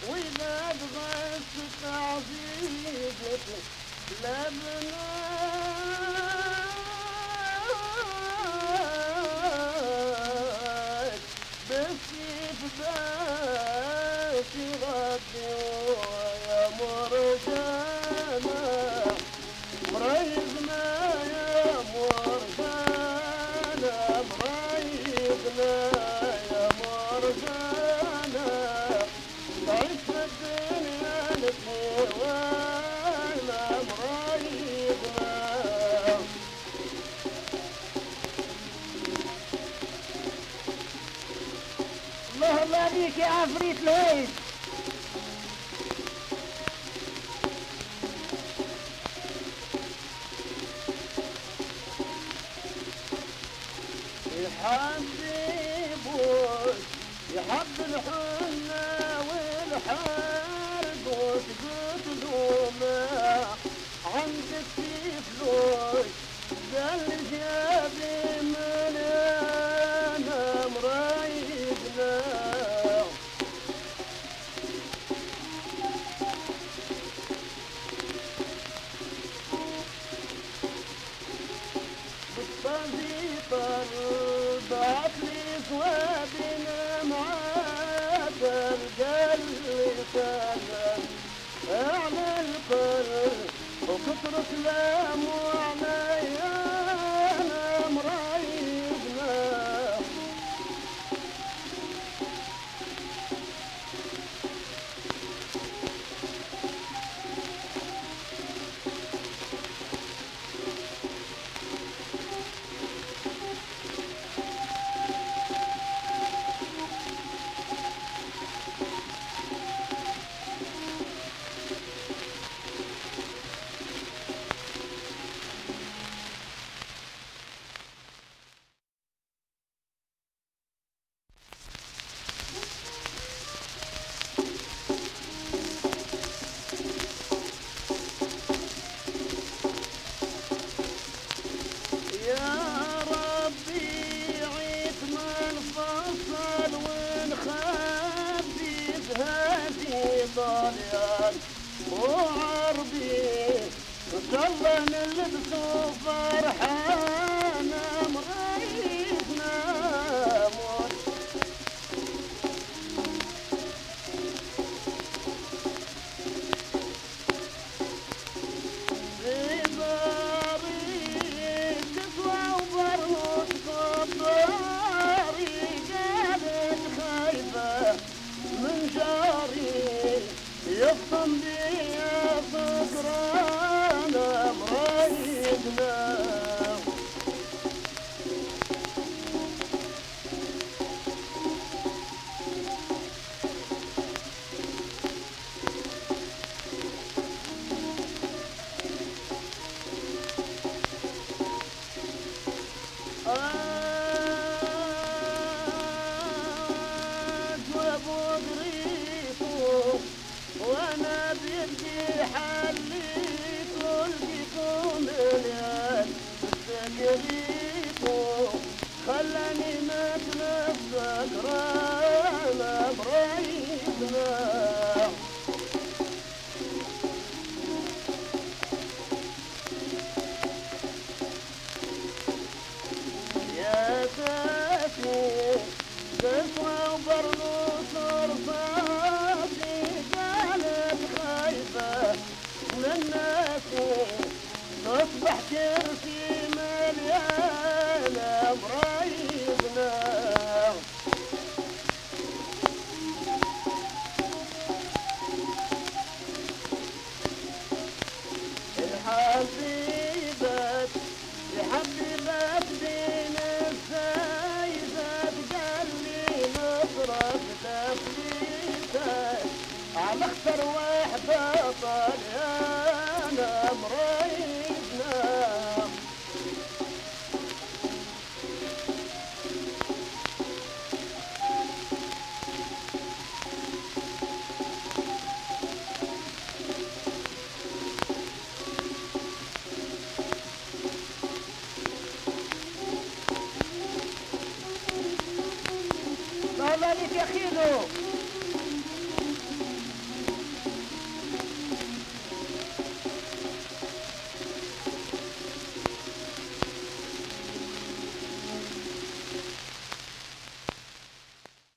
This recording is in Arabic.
وإذا بغيت تعزيز لبناك بالسيف باشي ردي ويا مرجانا مريضنا يا مرجانا مريضنا يا مرجانا تعيش في الدنيا نبني وانا مريضنا. الله الله بيك يا عفريت العيد. يحببوك يحب الحنة والحرب وتقتلوا ما عندك في فلوس قال جابي من انا مريضنا. بالطريقة بعت لي ثوابنا معاك القلب سلم على القلب وكثر كلام وعنايانا مريضنا. يا ربي عيد ما انفصل ونخبي بهذه ضليان وعربي ان شاء الله نلبسوا فرحانا مريضنا موت. يفطن بي فقرانا مريضنا. وانا بيدي حليت ولقيتو مليان استقريتو خلاني نتنفس رانا مريضنا. يا ساتي قسوة وبرلوس ورصاصي قالت خايفة من الناس تصبح كرسي مليانة مريضنا. الحبيبات الحبيبات بين السايدات قال لي نصرف تفليتك على اختر واحدة طليانة مريضنا. الله عليك يا خيلو.